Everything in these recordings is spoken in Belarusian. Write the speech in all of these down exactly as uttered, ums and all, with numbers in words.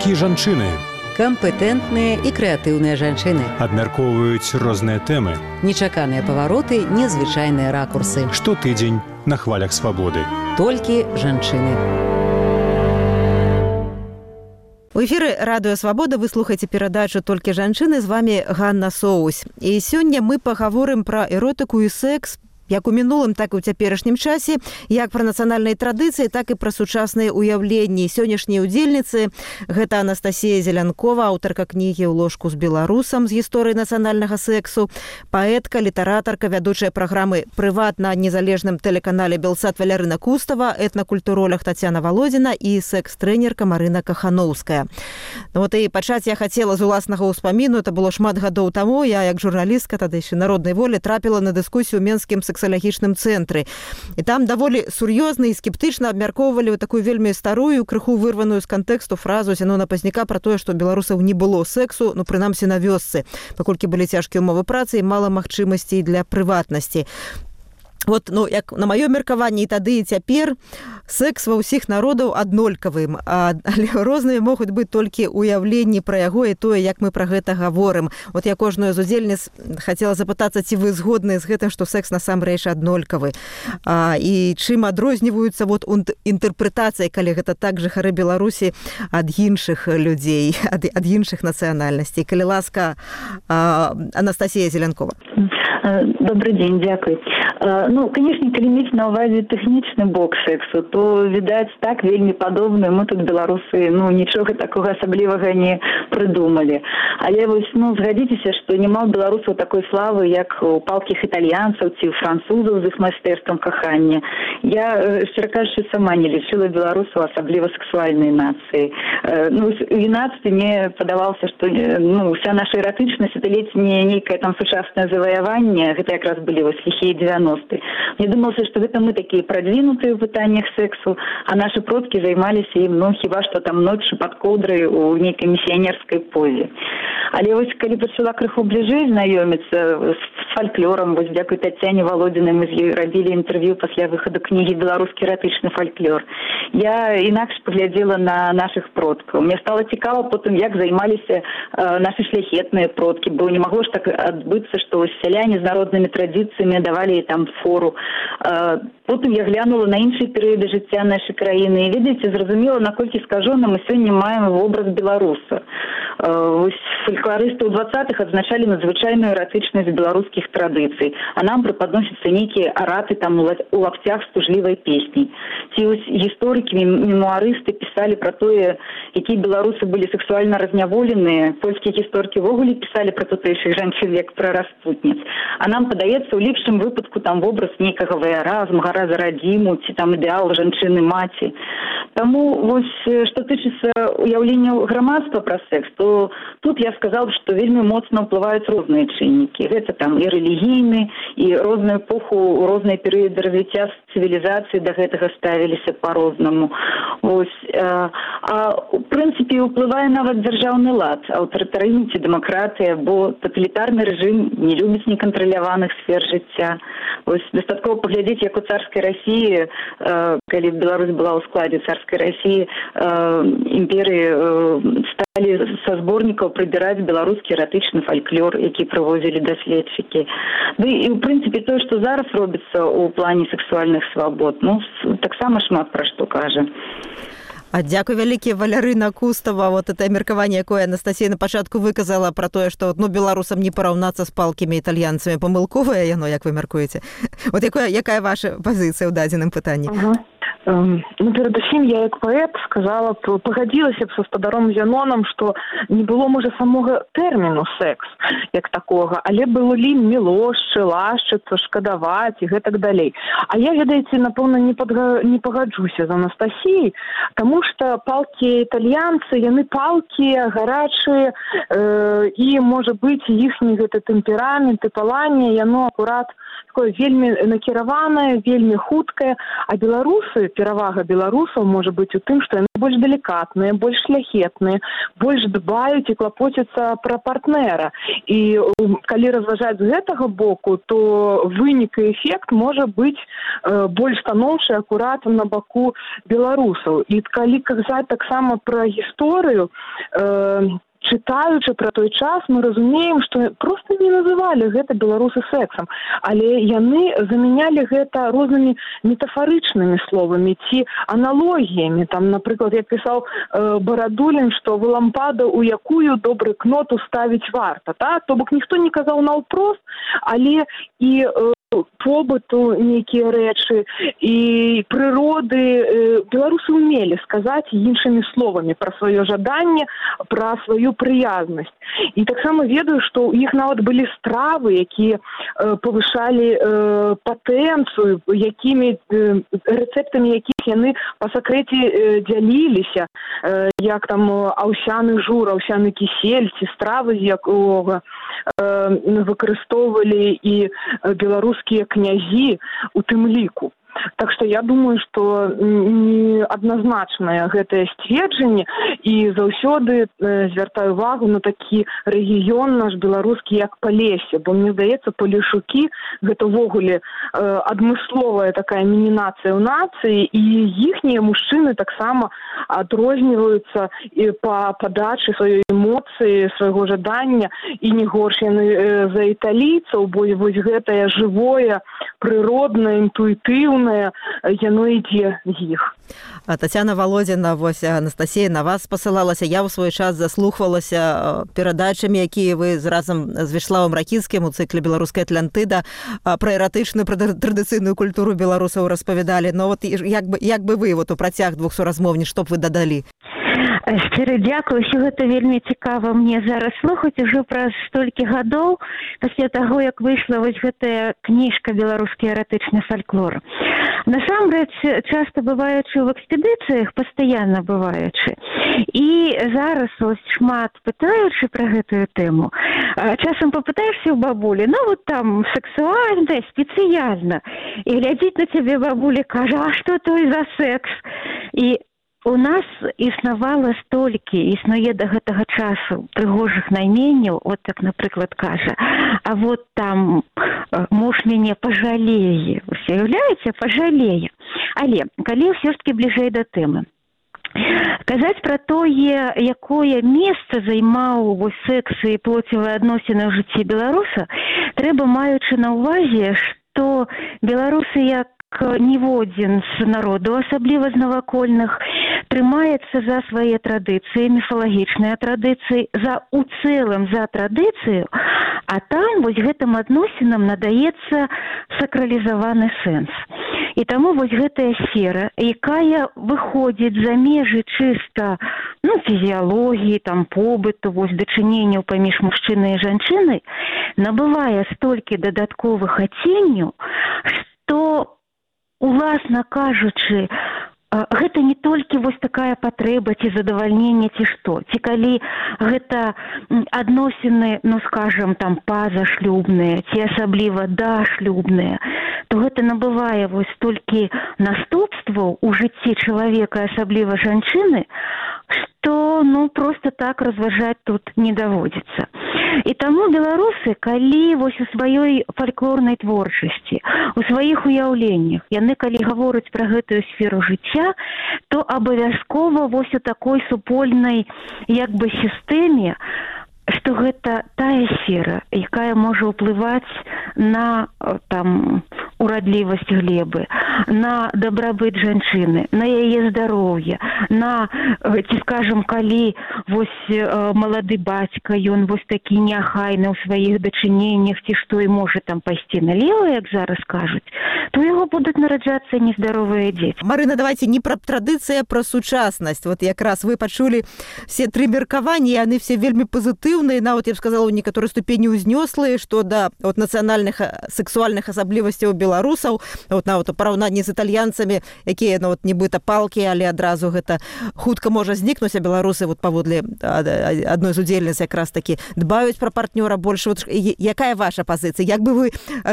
Толькі жанчыны. Кампетэнтныя і крэатыўныя жанчыны. Абмяркоўваюць розныя тэмы. Нечаканыя павароты, незвычайныя ракурсы. Штотыдзень на хвалях свабоды. Толькі жанчыны. У эфіры Радыё Свабода вы слухаеце перадачу «Толькі жанчыны», з вами Ганна Соусь. І сёння мы пагаворым пра эротыку і секс, як у мінулым, так і ў цяперашнім часе, як пра нацыянальныя традыцыі, так і пра сучасныя ўяўленні. Сённяшнія ўдзельніцы – гэта Анастасія Зелянкова, аўтарка кнігі «У ложку з беларусам» з гісторыі нацыянальнага сексу, паэтка, літаратарка, вядучая праграмы «Прыват» на незалежным тэлеканале «Белсат» Валярына Кустава, этнакультуролог Тацяна Володзіна і секс-трэнерка Марына Кахановская. Вот і пачаць я хацела з уласнага ўспаміну. Это было шмат гадоў таму. Я, як журналістка, тады яшчэ «Народнай волі», трапіла на дыскусію ў Менскім сексалагічным цэнтры. І там даволі сур'ёзна і скептычна абмяркоўвалі такую вельмі старую, крыху вырваную з кантэксту фразу Зенона Пазняка пра тое, што беларусаў не было сексу, ну, прынамсі на вёсцы, паколькі былі цяжкія ўмовы працы і мала магчымасцей для прыватнасці. Вот, ну, як на маё меркаванне і тады і цяпер секс ва ўсіх народаў аднолькавым, а, але рознымі могуць быць толькі ўяўленні пра яго і тое, як мы пра гэта гаворым. Вот я кожную з удзельніц хацела запытацца, ці вы згодныя з гэтым, што секс насамрэч аднолькавы. А, і чым адрозніваюцца вот інтэрпрэтацыі, калі гэта так жыхары Беларусі ад іншых людзей, ад, ад іншых нацыянальнасцей. Калі ласка, а, Анастасія Зелянкова. Добрый день, дякую. Ну, конечно, калі мець на ўвазе тэхнічны бок сексу, то, відаць, так вельмі падобны. Мы тут, беларусы, ну, нічога такога асаблівага не прыдумалі. Але вось, ну, згадзіцеся, што няма беларусаў такой славы, як у палкіх італьянцаў ці ў французаў з іх майстэрствам кахання. Я, шчыра кажучы, сама не лічыла беларусаў асабліва сексуальнай нацыяй. Ну, у юнацтве мне падавалася, што, ну, вся наша эратычнасць — это ледзь не нейкае там сучаснае заваяванне. Гэта якраз былі вось ліхія девяностые. Мне думалася, што гэта мы такія прадвінутыя ў пытаннях сексу, а нашы продкі займаліся ім, ну, хіба што там ноччу пад коўдрай у нейкай місіянерскай позе. Але вось калі пачала крыху бліжэй знаёміцца з фальклорам, вось дзякуй Тацяне Володзінай мы з ёй рабілі інтэрв'ю пасля выхаду кнігі «Беларускі эратычны фальклор». Я інакш паглядзела на нашых продкаў. Мне стала цікава потым, як займаліся э, нашы шляхетныя продкі, бо не магло ж так адбыцца, што вось сяляне з народнымі традыцыямі давалі там фору. Э, потым я глянула на іншыя перыяды жыцця нашай краіны і, ведаеце, зразумела, наколькі скажона мы сёння маем вобраз беларуса. Э, вось фальклорысты ў двадцатых адзначалі надзвычайную эратычнасць беларускіх традыцый, а нам преподносяцца нейкія араты там у лапцях з тужлівай песняй. Ці вось гісторыкі, мемуарысты пісалі пра тое, якія беларусы былі сексуальна разняволеныя. Польскія гісторыкі ввогуле пісалі пра тутэйшых жанчын як пра распутніц. А нам падаецца, у лепшым выпадку там вобраз нейкага ваяра, змагара за радзіму, ці там ідэал жанчыны-маці. Таму вось, што тычыцца уяўлення грамадства пра секс, то тут я сказала, што вельмі моцна ўплываюць розныя чыннікі. Гэта там і рэлігійны, і розную эпоху, розныя перыяды развіцця цывілізацыі да гэтага ставіліся па-рознаму. Вось, а, а у прынцыпе ўплывае нават дзяржаўны лад, аўтарытарызм ці дэмакратыя, бо таталітарны рэжым не любіць некантраляваных сфер жыцця. Вось дастаткова паглядзець, як у царскай Расіі, э, калі Беларусь была ў складзе царскай Расіі, э, імперыі э, сталі са зборнікаў прыбіраць беларускі эратычны фальклор, які прывозілі даследчыкі. Ды і ў прынцыпе тое, што зараз робіцца ў плане сексуальных свабод, ну, таксама шмат пра што кажа. А дзякуй вялікі, Валярына Кустава. Вот это меркаванне, якое Анастасія на пачатку выказала пра тое, што, ну, беларусам не параўнацца з палкімі італьянцамі. Памылковае яно, як вы мяркуеце? Вот якая, якая ваша пазіцыя ў дадзеным пытанні? Ага. Ну, перадусім, я як паэт сказала, пагадзілася б са спадаром Зенонам, што не было, можа, самога тэрміну секс, як такога, але былі мілошчы, лашчыцца, шкадаваць і гэтак далей. А я, ведаеце, напэўна, не, падга... не пагаджуся з Анастасіяй, таму што палкі італьянцы, яны палкі, гарачыя, э, і, можа быць, іхні гэты тэмперамент і паланне, яно акурат такое вельмі накіраванае, вельмі хуткае, а беларусы, перавага беларусаў можа быць у тым, што яны больш далікатныя, больш шляхетныя, больш дбаюць і клапоцяцца пра партнера. І калі разважаць з гэтага боку, то вынік і эфект можа быць э, больш станоўчы акурат на баку беларусаў. І калі казаць таксама пра гісторыю, э, чытаючы пра той час, мы разумеем, што проста не называлі гэта беларусы сексам, але яны замянялі гэта рознымі метафарычнымі словамі ці аналогіямі. Там, напрыклад, як пісаў э, Барадулін, што в лампаду, у якую добры кнот уставіць варта. Та? То бок ніхто не казаў наўпрост, але і э, побыту нейкія рэчы і прыроды беларусы умелі сказаць іншымі словамі пра сваё жаданне, пра сваю прыязнасць. І таксама ведаю, што ў іх нават былі стравы, якія павышалі патэнцыю, якімі рэцэптамі якіх яны па сакрэце дзяліліся, як там аўсяны жур, аўсяны кісель ці стравы, з якога выкарыстоўвалі і беларускія князі у тым ліку. Так што я думаю, што неадназначнае гэтае сцверджанне, і заўсёды звяртаю увагу на такі рэгіён наш беларускі, як Палессе, бо мне здаецца, палешукі гэта ўвогуле адмысловая такая мінінацыя ў нацыі, і іхнія мужчыны таксама адрозніваюцца па падачы сваёй эмоцыі, свайго жадання, і не горш яны за італійцаў, бо вось гэтае жывое, прыроднае, інтуітыўнае, яно ідзе з іх. Тацяна Володіна, вось Анастасія на вас спасылалася. Я ў свой час заслухвалася перадачамі, якія вы разам з Вячеславам Ракіцкім у цыкле «Беларуская Атлантыда» пра эратычную, пра традыцыйную культуру беларусаў распавядалі. Но вот як бы, як бы вы вот у працяг двух суразмоўніц, што б вы дадалі? Шчыра дзякую, ўсё гэта вельмі цікава мне зараз слухаць ужо праз столькі гадоў пасля таго, як выйшла вось гэтая кніжка «Беларускі эратычны фальклор». Насамрэч, часта бываючы ў экспедыцыях, пастаянна бываючы, і зараз вось шмат пытаючы пра гэтую тэму, часам папытаешся ў бабулі, ну вот там сексуальна, спецыяльна, і глядзіць на цябе бабуля кажа, а што той за секс? І у нас існавала столькі, існуе да гэтага часу прыгожых найменняў, вот так, напрыклад, кажа, а вот там муж мяне пажалее. Усе уяўляеце, пажалее. Але, калі ўсё ж такі бліжэй да тэмы, казаць пра тое, якое месца займаў вось секс і плоцевыя адносіны ў жыцці беларуса, трэба, маючы на ўвазе, што беларусы як ніводзін з народу, асабліва з навакольных, трымаецца за свае традыцыі, міфалагічныя традыцыі, за у цэлым за традыцыю, а там вось гэтым адносінам надаецца сакралізаваны сэнс. І таму вось гэтая сфера, якая выходзіць за межы чыста, ну, фізіялогіі, там, побыту, вось дачыненняў паміж мужчынай і жанчынай, набывае столькі дадатковых адценняў, што, уласна кажучы, гэта не толькі вось такая патрэба ці задавальненне ці што. Ці калі гэта адносіны, ну, скажам, там, пазашлюбныя ці асабліва дашлюбныя, то гэта набывае вось толькі наступстваў у жыцці чалавека, асабліва жанчыны, што, ну, проста так разважаць тут не даводзіцца. І таму беларусы, калі вось у сваёй фальклорнай творчасці, у сваіх уяўленнях, яны калі гавораць пра гэтую сферу жыцця, то абавязкова вось у такой супольнай як бы сістэме, што гэта тая сфера, якая можа ўплываць на там урадлівасць глебы, на дабрабыт жанчыны, на яе здароўе, на, ці скажам, калі вось малады бацька, ён вось такі неахайны ў сваіх дачыненнях, ці што і можа там пайсці налево, як зараз кажуць, то у яго будуць нараджацца нездаровыя дзеці. Марына, давайте не пра традыцыя, а пра сучаснасць. Вот якраз вы пачулі все тры меркаванні, яны все вельмі пазітыўныя, нават, я б сказала, у некаторай ступені ўзнёслыя, што да от нацыянальных сексуальных асаблівасцяў беларусаў, вот нават у параўнанні з італьянцамі, якія, ну, вот, нібыта палкі, але адразу гэта хутка можа знікнуць, а беларусы вот паводле сказалі адной з удзельніц якраз такі дбаюць пра партнёра больш. Вот якая ваша пазіцыя? Як бы вы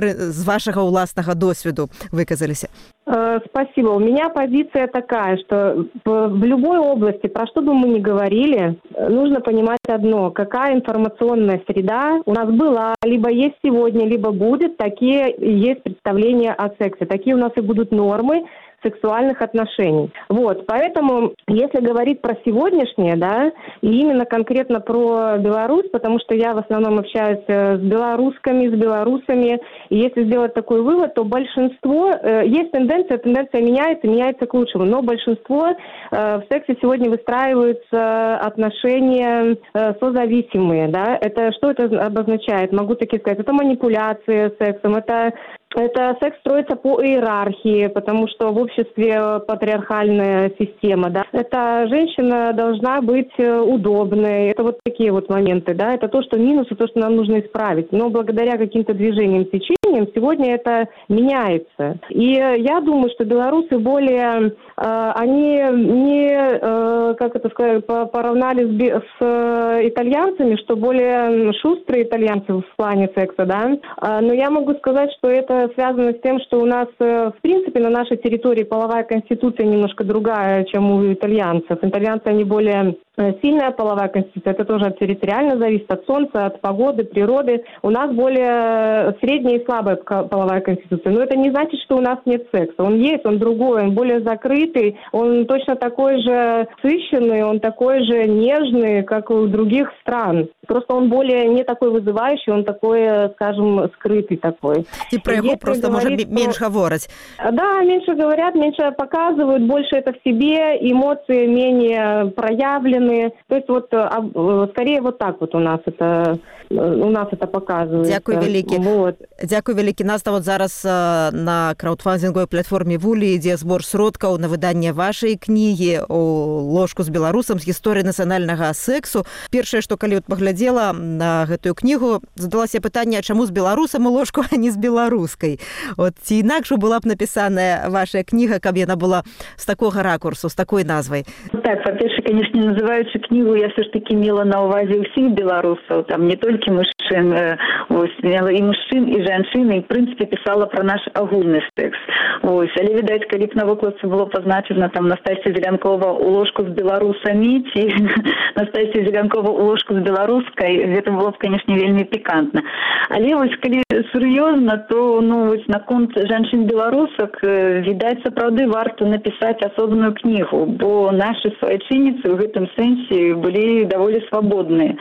з вашага ўласнага досведу выказаліся? Спасибо. У меня позиция такая, что в любой области, про что бы мы ни говорили, нужно понимать одно. Какая информационная среда у нас была, либо есть сегодня, либо будет, такие есть представления о сексе. Такие у нас и будут нормы сексуальных отношений. Вот, поэтому, если говорить про сегодняшнее, да, и именно конкретно про Беларусь, потому что я в основном общаюсь с белорусскими, с белорусами, и если сделать такой вывод, то большинство, э, есть тенденция, тенденция меняется, меняется к лучшему, но большинство э, в сексе сегодня выстраиваются отношения э, созависимые, да, это что это обозначает? Могу таки сказать, это манипуляция сексом, это Это секс строится по иерархии, потому что в обществе патриархальная система, да. Это женщина должна быть удобной. Это вот такие вот моменты, да. Это то, что минусы, то, что нам нужно исправить. Но благодаря каким-то движениям, течениям сегодня это меняется. И я думаю, что белорусы более, э, они не, э, как это сказать, поравнали с, с итальянцами, что более шустрые итальянцы в плане секса, да. Э, но я могу сказать, что это связано с тем, что у нас, в принципе, на нашей территории половая конституция немножко другая, чем у итальянцев. Итальянцы, они более сильная половая конституция, это тоже территориально зависит от солнца, от погоды, природы. У нас более средняя и слабая половая конституция. Но это не значит, что у нас нет секса. Он есть, он другой, он более закрытый, он точно такой же насыщенный, он такой же нежный, как и у других стран. Просто он более не такой вызывающий, он такой, скажем, скрытый такой. И про его просто может меньше говорить. Да, меньше говорят, меньше показывают, больше это в себе, эмоции менее проявлены. То есть вот скорее вот так вот у нас это у нас это показывается. Дякую вялікі. Вот. Дякую вялікі. Нас вот зараз на краудфандинговой платформе Вулі ідзе збор сродкаў на выданне вашай кнігі о ложку з беларусам з гісторыі нацыянальнага сексу. Першае, што калі вот паглядзела на гэтую кнігу, задалася пытанне, чаму з беларусам у ложку, а не з беларускай. Вот ці інакш была б напісаная ваша кніга, каб яна была з такога ракурсу, з такой назвай? Так, па-першае, конечно, называючы кнігу, я все ж таки мела на увазе ўсіх беларусаў, там не толькі мужчын, вось, мела і мужчын, і жанчын, і, в прынцыпе, пісала пра наш агульны секс. Вось, але, відаць, калі б на выкладцы было пазначана там Настасья Зелянкова у ложку з беларусамі, ці Настасья Зелянкова у ложку з беларускай, гэта было б, конечно, вельмі пікантна. Але, вось, калі сур'ёзна, то, ну, вось, наконт жанчын-беларусак, відаць, сапраўды варта напісаць асобную кнігу, бо нашы свайчынніцы ў гэтым сэнсе былі даволі свабодныя.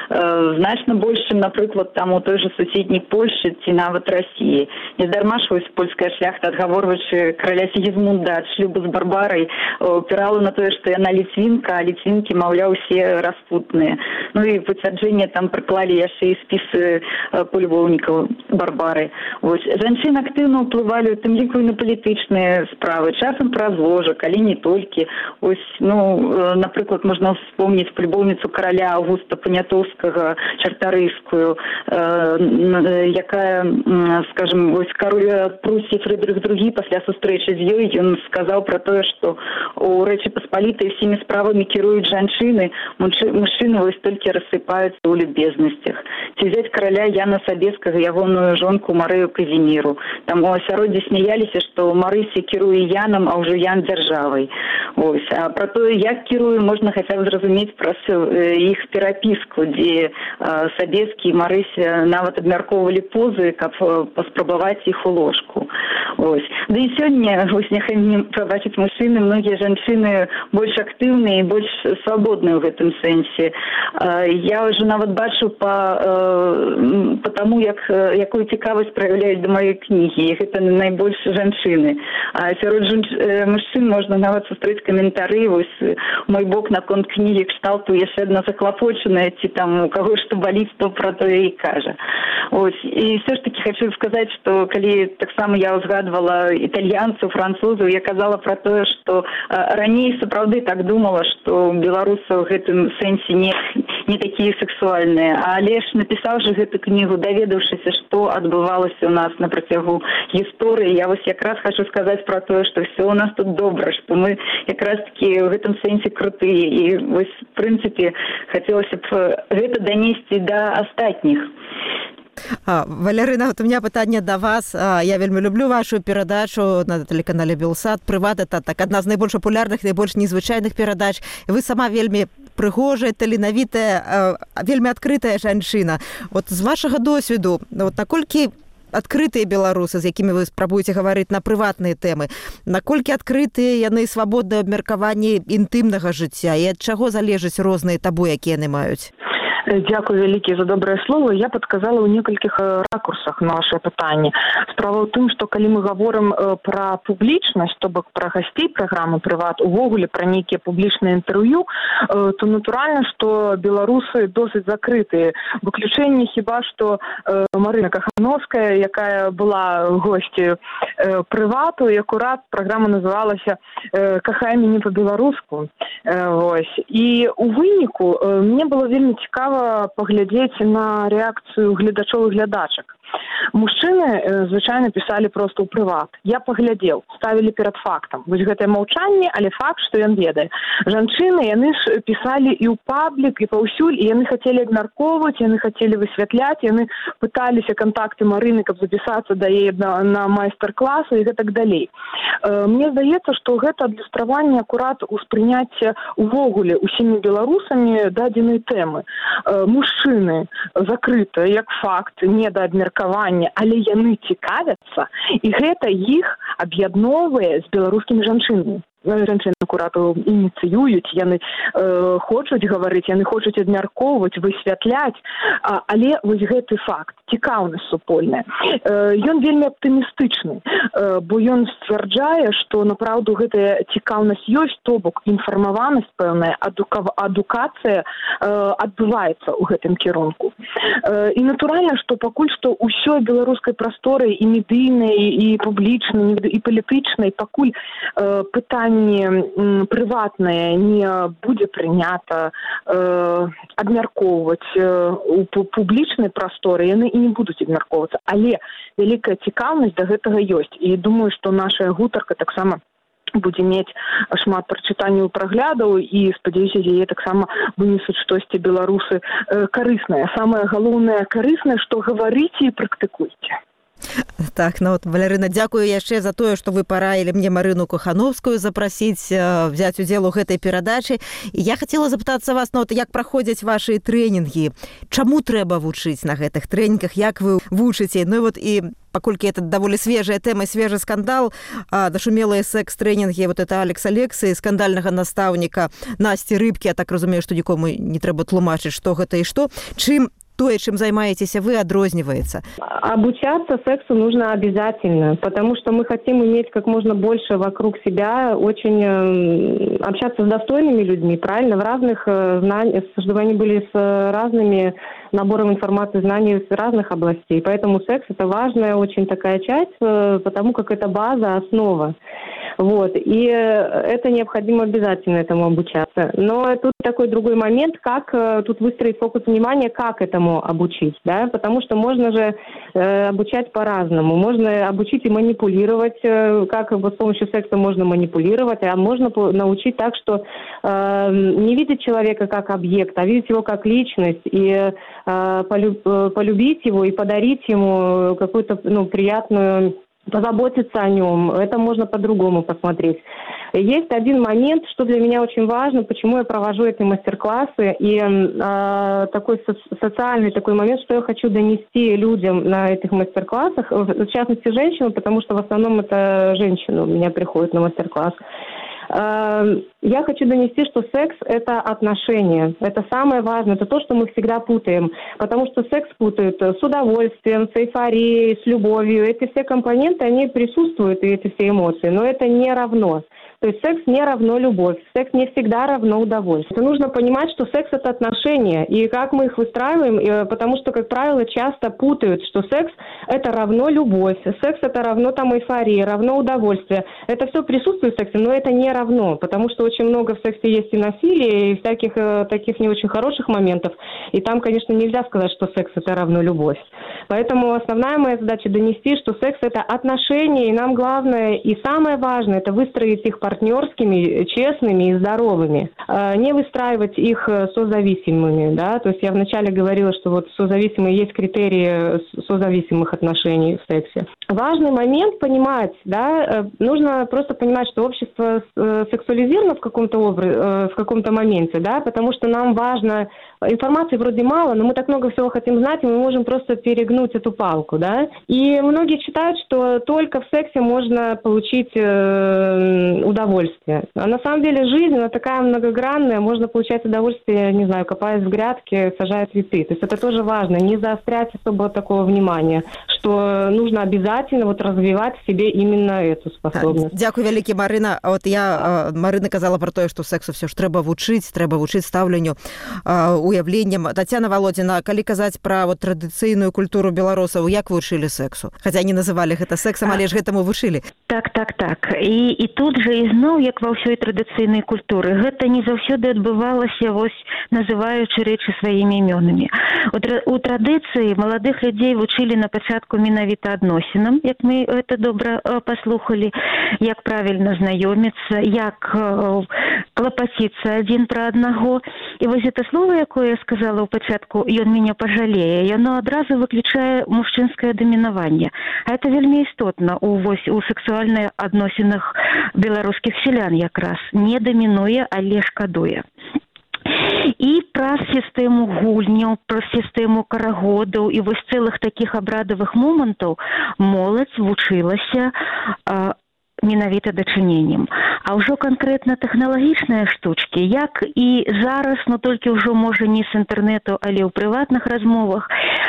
Значна больш, чым, напрыклад, там у той же суседняй Польшы ці нават Расіі. Нездарма ж вось польская шляхта, адгаворваючы караля Сігізмунда ад шлюбу з Барбарай, упірала на тое, што яна ліцвінка, а ліцвінкі, маўляў, усе распутныя. Ну і пацвярджэнне там прыклалі яшчэ і спісы полюбоўнікаў Барбары. Вось. Жанчыны актыўна ўплывалі, у тым ліку і на палітычныя справы, часам праз ложак, але не толькі. Ось, ну, напрыклад, можна вспомніць полюбоўніцу караля Аўгуста Панятоўскага, Чартарыйскую, э, якая, скажем, вось кароль Прусіі Фрыдрых другі пасля сустрэчы з ёй, ён сказаў пра тое, што у Рэчы Паспалітай усімі справамі кіруюць жанчыны, мужчыны вось толькі рассыпаюцца ў любезнасцях. Ці взяць караля Яна Сабескага, ягоную жонку Марыю Казіміру. Там у асяроддзі смяяліся, што Марыся кіруе Янам, а ўжо Ян дзяржавай. Ось. А пра тое, як кірую, можна хаця б зразумець праз іх перапіску, дзе Сабескі і Марыся нават абмяркоўвалі позы, каб паспрабаваць іх у ложку. Ось. Да і сёння, вось, няхай мне пабачыць мужчыны, многія жанчыны больш актыўныя і больш свабодныя ў гэтым сэнсе. Я ўжо нават бачу па, па таму, як, якую цікавасць праяўляюць да маёй кнігі. Гэта найбольш жанчыны. А сярод мужчын можна нават сустрэць каментары, вось, мой бок наконт кнігі кшталту яшчэ адна заклапочаная, ці там у каго што баліць, то пра тое і кажа. Ось. І все ж таки хочу сказаць, што калі таксама я узгадвала італьянцаў, французаў, я казала пра тое, што раней сапраўды так думала, што беларусаў у гэтым сэнсе не, не такие сексуальные. А Олеж, написавши эту книгу, доведавшись, что отбывалось у нас на протягу истории, я вот как раз хочу сказать про то, что все у нас тут добро, что мы как раз таки в этом сенсе крутые. И вот, в принципе, хотелось бы это донести до остальных. А, Валярына, вот у меня пытанне да вас. А, я вельмі люблю вашу перадачу на тэлеканале Белсат. Прыват — это так адна з найбольш папулярных, найбольш незвычайных перадач. Вы сама вельмі прыгожая, таленавітая, вельмі адкрытая жанчына. Вот з вашага досведу, вот наколькі адкрытыя беларусы, з якімі вы спрабуеце гаварыць на прыватныя тэмы, наколькі адкрытыя яны свабоднае абмеркаванне інтымнага жыцця і ад чаго залежаць розныя табу, якія яны маюць? Дякую вялікі за добрае слово. Я падказала ў некалькіх ракурсах на ваше пытанне. Справа ў тым, што калі мы гаворым пра публічнасць, то бок пра гасцей праграмы «Прыват», увогуле пра нейкія публічныя інтэрв'ю, то натуральна, што беларусы досыць закрытыя. Выключэнне хіба што Марына Кахановская, якая была госцю «Прывату», і акурат праграма называлася «Кахай мяне па-беларуску». І ў выніку мне было вельмі цікава паглядзець на рэакцыю гледачоў і глядачак. Мужчыны звычайна пісалі проста ў прыват. Я паглядзеў, ставілі перад фактам. Вось гэтае маўчанне, але факт, што ён ведае. Жанчыны, яны ж пісалі і ў паблік, і паўсюль, і яны хацелі абмяркоўваць, яны хацелі высвятляць, яны пыталіся кантакты Марыны, каб запісацца да яе на, на майстар-класы і гэтак далей. Мне здаецца, што гэта адлюстраванне акурат успрыняцця увогуле усімі беларусамі дадзенай тэмы. Мужчыны закрытыя, як факт, не да абмеркавання, але яны цікавяцца, і гэта іх аб'ядноўвае з беларускімі жанчынамі. Жанчыны акурат ініцыююць, яны э, хочуць гаварыць, яны хочуць абмяркоўваць, высвятляць, а, але вось гэты факт, цікаўнасць супольная, э, ён вельмі аптымістычны, э, бо ён сцвярджае, што напраўду гэтая цікаўнасць ёсць, то бок інфармаванасць пэўная, адука, адукацыя э, адбываецца ў гэтым кірунку. Э, і натуральна, што пакуль што ўсё беларускай прасторы і медыйнай, і публічнай, і палітычнай, пакуль э, пытанне прыватнае не будзе прынята э, абмяркоўваць э, у публічнай прасторы, яны і не будуць абмяркоўвацца. Але вялікая цікаўнасць да гэтага ёсць. І думаю, што наша гутарка таксама будзе мець шмат прачытанняў, праглядаў, і, спадзяюся, яе таксама вынесуць штосьці беларусы э, карыснае. Самае галоўнае карыснае, што гаварыце і практыкуйце. Так, ну вот, Валярына, дзякую яшчэ за тое, што вы параілі мне Марыну Кахановскую запрасіць, взяць удзел у гэтай перадачы. І я хацела запытацца вас, ну, вот, як праходзяць вашы трэнінгі, чаму трэба вучыць на гэтых трэнінгах, як вы вучыце? Ну і вот і паколькі это даволі свежая тэма, свежы скандал, нашумелыя секс-трэнінгі, вот это Алекс Алексы, скандальнага настаўніка Насці Рыбкі, я так разумею, што нікому не трэба тлумачыць, што гэта і што. Чым то, чем занимаетесь вы, отрознивается? Обучаться сексу нужно обязательно, потому что мы хотим иметь как можно больше вокруг себя, очень общаться с достойными людьми, правильно, в разных знаниях, чтобы они были с разными набором информации, знаний из разных областей. Поэтому секс – это важная очень такая часть, потому как это база, основа. Вот. И это необходимо обязательно этому обучаться. Но тут такой другой момент, как тут выстроить фокус внимания, как этому обучить, да, потому что можно же э, обучать по-разному. Можно обучить и манипулировать, э, как с помощью секса можно манипулировать, а можно научить так, что э, не видеть человека как объект, а видеть его как личность, и э, полюб, полюбить его и подарить ему какую-то, ну, приятную, позаботиться о нем. Это можно по-другому посмотреть. Есть один момент, что для меня очень важно, почему я провожу эти мастер-классы, и э, такой со- социальный такой момент, что я хочу донести людям на этих мастер-классах, в частности женщинам, потому что в основном это женщины у меня приходят на мастер-класс. Э, я хочу донести, что секс – это отношения. Это самое важное. Это то, что мы всегда путаем. Потому что секс путают с удовольствием, с эйфорией, с любовью. Эти все компоненты, они присутствуют, и эти все эмоции. Но это не равно. То есть секс не равно любовь. Секс не всегда равно удовольствие. Нужно понимать, что секс – это отношения. И как мы их выстраиваем, потому что, как правило, часто путают, что секс – это равно любовь. Секс – это равно там эйфория, равно удовольствие. Это все присутствует в сексе, но это не равно, потому что очень много в сексе есть и насилия, и всяких э, таких не очень хороших моментов. И там, конечно, нельзя сказать, что секс – это равно любовь. Поэтому основная моя задача – донести, что секс – это отношения, и нам главное и самое важное – это выстроить их партнерскими, честными и здоровыми. Э, не выстраивать их созависимыми, да, то есть я вначале говорила, что вот созависимые есть критерии созависимых отношений в сексе. Важный момент понимать, да, нужно просто понимать, что общество сексуализировано в каком-то образе, в каком-то моменте, да, потому что нам важно, информации вроде мало, но мы так много всего хотим знать, и мы можем просто перегнуть эту палку, да. И многие считают, что только в сексе можно получить э, удовольствие. А на самом деле жизнь, она такая многогранная, можно получать удовольствие, не знаю, копаясь в грядке, сажая цветы. То есть это тоже важно, не заострять особо такого внимания, что нужно обязательно вот развивать в себе именно эту способность. Дякую вялікі, Марына. А от я, Марына казала про тое, што сексу все ж трэба вучыць, трэба вучыць стаўленню, уяўленням. Тацяна Володіна, калі казаць пра вот традыцыйную культуру беларусаў, як вучылі сексу? Хаця не называлі гэта сексам, але ж гэтаму вучылі. Так, так, так. І, і тут жа ізноў, як ва ўсёй традыцыйнай культуры, гэта не заўсёды адбывалася, вось, называючы рэчы сваімі імёнамі. У, у традыцыі маладых людзей вучылі на пачатку менавіта адносінам, як мы это добра паслухалі, як правільна знаёміцца, як клапаціцца адзін пра аднаго. І вось гэта слово, якое я сказала ў пачатку, ён мяне пажалее, яно адразу выключае мужчынскае дамінаванне. А это вельмі істотна у, вось, у сексуальных адносінах беларускіх сялян якраз. Не дамінуе, але шкадуе. І праз сістэму гульняў, праз сістэму карагодаў і вось цэлых такіх абрадавых момантаў моладзь вучылася а, менавіта дачыненнем. А ўжо канкрэтна тэхналагічныя штучкі, як і зараз, но толькі ўжо можа не з інтэрнэту, але ў прыватных размовах,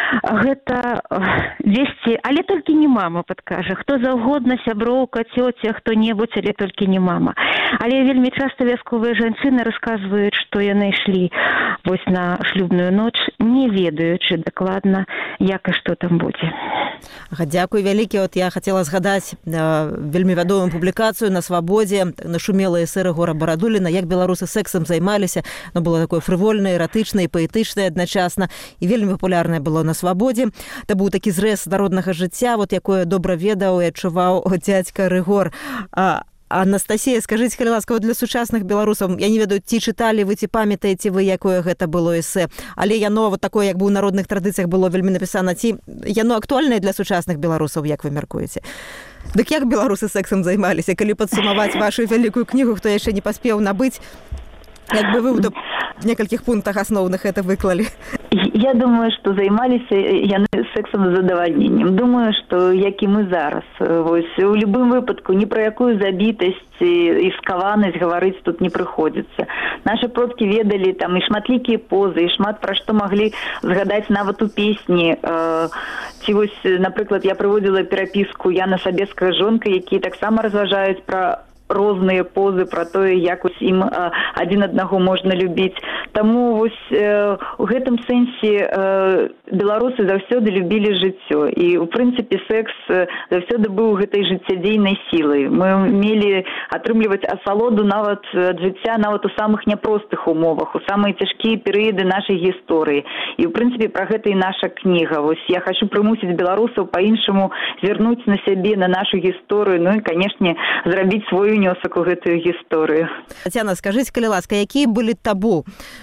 гэта дзесьці, але толькі не мама падкажа, хто заўгодна, сяброўка, цёця, хто-небудзь, але толькі не мама. Але вельмі часта вясковыя жанчыны расказваюць, што яны ішлі вось на шлюбную ноч, не ведаючы дакладна, як і што там будзе. Дзякуй вялікі. От я хацела згадаць э, вельмі вядомую публікацыю на Свабодзе, нашумела эсэ Рыгора Барадуліна, як беларусы сексам займаліся. Оно было такое фрывольнае, эратычнае, паэтычнае адначасна і вельмі папулярнае было на Свабодзе. Это быў такі зрэз народнага жыцця, вот якое добра ведаў і адчуваў дзядзька Рыгор. А, Анастасія, скажыце, калі ласка, для сучасных беларусаў, я не ведаю, ці чыталі вы, ці памятаеце вы, якое гэта было эсэ, але яно вот такое, як бы ў народных традыцыях было вельмі напісана, ці яно актуальнае для сучасных беларусаў, як вы мяркуеце? Дык як беларусы сексам займаліся? Калі падсумаваць вашу вялікую кнігу, хто яшчэ не паспеў набыць, як бы вы ў некалькіх пунктах асноўных это выклалі? Я думаю, што займаліся яны сексам з задавальненнем. Думаю, што як і мы зараз. Вось, у любым выпадку ні пра якую забітасць і скаванасць гаварыць тут не прыходзіцца. Нашы продкі ведалі там і шматлікія позы, і шмат пра што маглі згадаць нават у песні. Ці вось, напрыклад, я прыводзіла перапіску Яна Сабецкая жонка, якія таксама разважаюць пра розныя позы, пра тое, як ось ім а, адзін аднаго можна любіць. Таму вось э, у гэтым сэнсе э, беларусы заўсёды любілі жыццё. І, у прынцыпе, секс э, заўсёды быў гэтай жыццядзейнай сілай. Мы мелі атрымліваць асалоду нават ад жыцця, нават у самых няпростых умовах, у самыя цяжкія перыяды нашай гісторыі. І, у прынцыпе, пра гэта і наша кніга. Вось я хачу прымусіць беларусаў па-іншаму звярнуць на сябе, на нашу гісторыю, ну і, канешне, зрабіць свой унёсак у гэтую гісторыю. Тацяна, скажыце, калі ласка, якія былі табу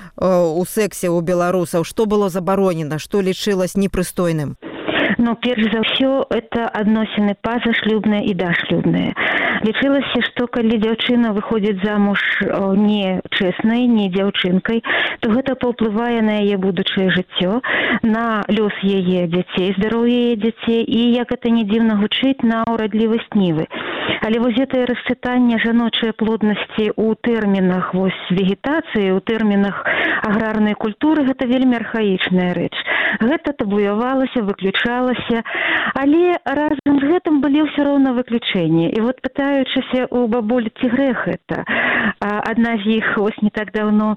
у сексе у беларусаў? Што было забаронена? Што лічылася непрыстойным? Ну, перш за ўсё, это адносіны пазашлюбныя і дашлюбныя. Лічылася, што калі дзяўчына выходзіць замуж не чэснай, не дзяўчынкай, то гэта паўплывае на яе будучае жыццё, на лёс яе дзяцей, здароўе яе дзяцей і, як это не дзіўна гучыць, на ўрадлівасць нівы. Але вось гэтае расчытанне жаночай плоднасці ў тэрмінах вось вегетацыі, ў тэрмінах аграрнай культуры, гэта вельмі архаічная рэч. Гэта табуявалася, выключалася, але разам з гэтым былі ўсё роўна выключэнні. І вот пытаючыся у бабулі, ці грэх гэта, адна з іх ось не так даўно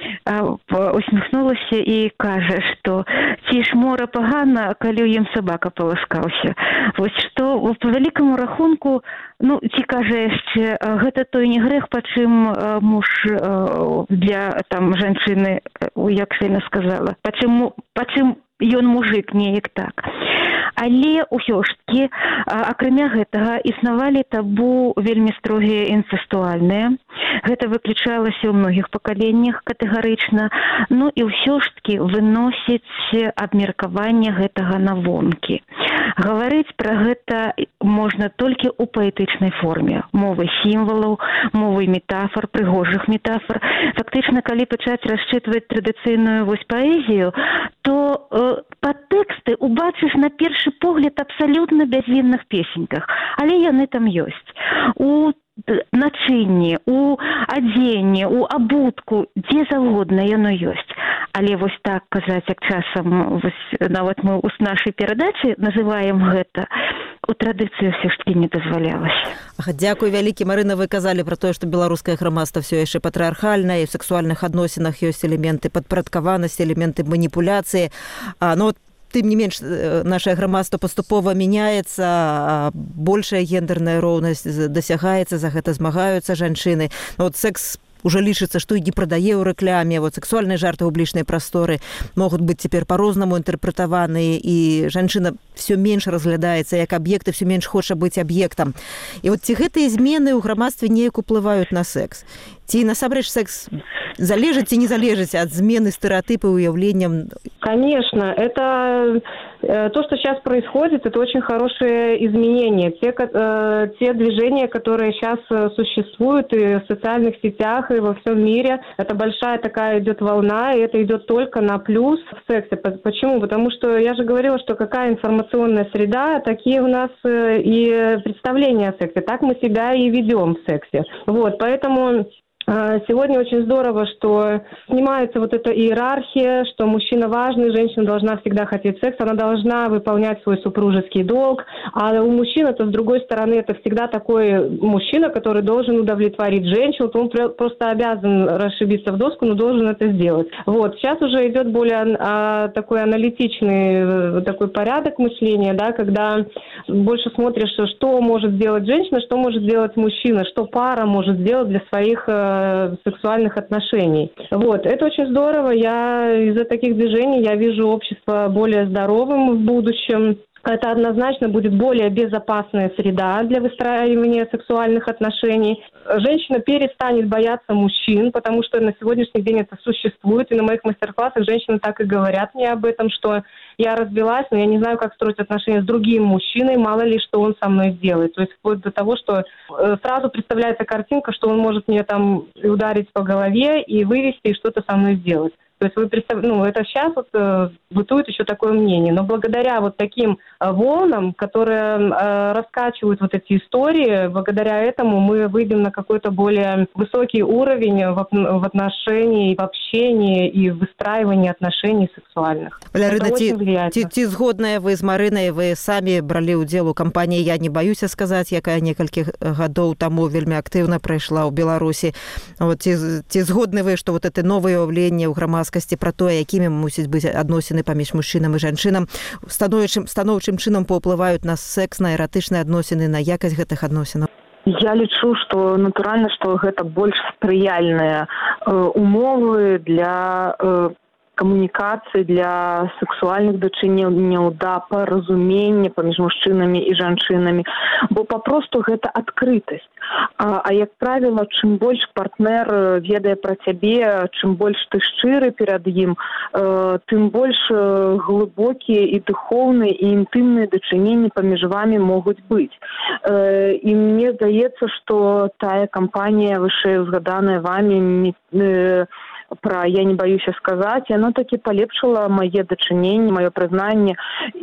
усміхнулася і кажа, што ці ж мора пагана, калі ў ім сабака паласкаўся. Вось што, по вялікаму рахунку, Ну, ці кажа яшчэ, гэта той не грэх, пачым муж для там жанчыны, як Сена сказала, пачым, пачым ён мужик, неяк так. Але ўсё ж такі, акрамя гэтага, існавалі табу вельмі строгія інцэстуальныя. Гэта выключалася ў многіх пакаленнях катэгарычна. Ну і ўсё ж такі выносіць абмеркаванне гэтага на вонкі. Гаварыць пра гэта можна толькі ў паэтычнай форме. Мовы сімвалаў, мовы метафор, прыгожых метафор. Фактычна, калі пачаць расчытваць традыцыйную вось паэзію, то э, падтэксты убачыш на першы погляд абсалютна бязвінных песеньках, але яны там ёсць. У начынні, у адзенні, у абутку, дзе заўгодна яно ёсць. Але вось так казаць, як часам вось, нават мы ў нашай перадачы называем гэта, у традыцыі ўсё ж такі не дазвалялася. Дзякуй вялікі, Марына, вы казалі пра тое, што беларускае грамадства ўсё яшчэ патрыархальнае, і ў сексуальных адносінах ёсць элементы падпарадкаванасці, элементы маніпуляцыі. А, ну, тым не менш, нашае грамадства паступова мяняецца, большая гендерная роўнасць дасягаецца, за гэта змагаюцца жанчыны. Ну, вот секс уже лічыцца, што і не прадае ў рэкляме, вот сексуальныя жарты ў публічнай прасторы могуць быць цяпер па-рознаму інтэрпрэтаваныя, і жанчына все менш разглядаецца як аб'ект, і все менш хоча быць аб'ектам. І вот ці гэтыя змены ў грамадстве неяк уплываюць на секс? Ці насамрэч секс залежыць ці не залежыць ад змены стэеатыпы уяўленням? Конечно, это э, то, что сейчас происходит, это очень хорошие изменения. Те, э, те движения, которые сейчас существуют и в социальных сетях, и во всем мире, это большая такая идет волна, и это идет только на плюс в сексе. Почему? Потому что я же говорила, что какая информационная среда, такие у нас и представления о сексе. Так мы себя и ведем в сексе. Вот, поэтому... Сегодня очень здорово, что снимается вот эта иерархия, что мужчина важный, женщина должна всегда хотеть секс, она должна выполнять свой супружеский долг, а у мужчины, то с другой стороны, это всегда такой мужчина, который должен удовлетворить женщину, то он просто обязан расшибиться в доску, но должен это сделать. Вот, сейчас уже идет более а, такой аналитичный такой порядок мышления, да, когда больше смотришь, что может сделать женщина, что может сделать мужчина, что пара может сделать для своих сексуальных отношений. Вот. Это очень здорово. Я из-за таких движений я вижу общество более здоровым в будущем. Это однозначно будет более безопасная среда для выстраивания сексуальных отношений. Женщина перестанет бояться мужчин, потому что на сегодняшний день это существует. И на моих мастер-классах женщины так и говорят мне об этом, что я развелась, но я не знаю, как строить отношения с другим мужчиной, мало ли, что он со мной сделает. То есть вплоть до того, что сразу представляется картинка, что он может мне там ударить по голове и вывести, и что-то со мной сделать. То есть вы представляете, ну, это сейчас вот э, бытует еще такое мнение. Но благодаря вот таким э, волнам, которые э, раскачивают вот эти истории, благодаря этому мы выйдем на какой-то более высокий уровень в, в отношении, в общении и в выстраивании отношений сексуальных. Валярына, ці, ці, ці згодная вы з Марынай, вы самі бралі ўдзел у кампаніі «Я не баюся сказаць», якая некалькі гадоў таму вельмі актыўна прайшла ў Беларусі. Вот, ці, ці згодны вы, што вот это новае ўяўленне ў грамадстве про тое, якімі мусяць быць адносіны паміж мужчынам і жанчынам, станоўчым, станоўчым чынам паўплываюць на секс, на эратычныя адносіны, на якасць гэтых адносінаў? Я лічу, што натуральна, што гэта больш спрыяльныя э, умовы для э, камунікацыі, для сексуальных дачыненняў, да паразумення паміж мужчынамі і жанчынамі, бо папросту гэта адкрытасць. А, а як правіла, чым больш партнер ведае пра цябе, чым больш ты шчыры перад ім, э, тым больш глыбокія і духоўныя і інтымныя дачыненні паміж вамі могуць быць. Э, і мне здаецца, што тая кампанія, вышэй узгаданая вамі, э, про «Я не баюся сказаць», яно таки палепшыла мае дачыненні, маё прызнанне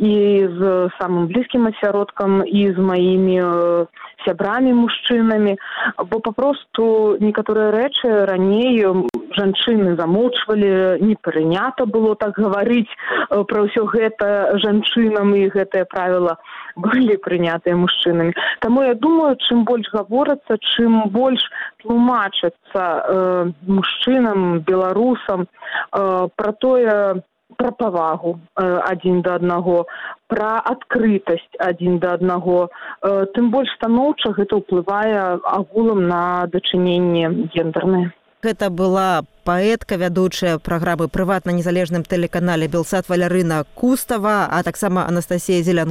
і з самым блізкім асяродкам, і з маімі э, сябрамі мужчынамі, бо папросту некаторыя рэчы раней жанчыны замоўчвалі, не прынята было так гаварыць э, пра ўсё гэта жанчынам, і гэтае правіла былі прынятыя мужчынамі. Таму я думаю, чым больш гаворыцца, чым больш тлумачацца э, мужчынам, беларусам э, пра тое, пра павагу э, адзін да аднаго, пра адкрытасць адзін да аднаго. Э, тым больш станоўча гэта ўплывае агулам на дачыненне гендернае. Гэта была паэтка, вядучая праграмы прыватна незалежным тэлеканале Белсат Валярына Кустава, а таксама Анастасія Зелянкова.